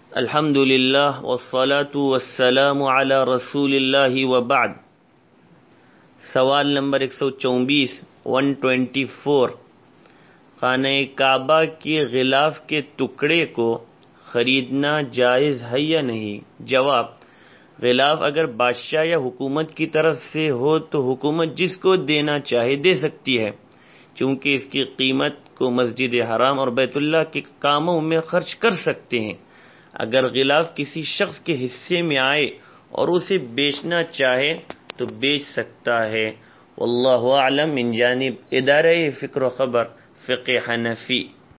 अल्हम्दुलिल्लाह वस्सलातु वस्सलामु अला रसूलिल्लाहि व बाद। सवाल नंबर 124 124। खाने काबा के गिलाफ के टुकड़े को खरीदना जायज़ है या नहीं? जवाब, गिलाफ अगर बादशाह या हुकूमत की तरफ से हो तो हुकूमत जिसको देना चाहे दे सकती है, क्योंकि इसकी कीमत को मस्जिद हराम और बैतुल्लाह के कामों में खर्च कर सकते हैं। अगर गिलाफ किसी शख्स के हिस्से में आए और उसे बेचना चाहे तो बेच सकता है। वल्लाहु आलम। मिन जानिब इदारे फ़िक्र व खबर फ़िक़्ह हनफ़ी।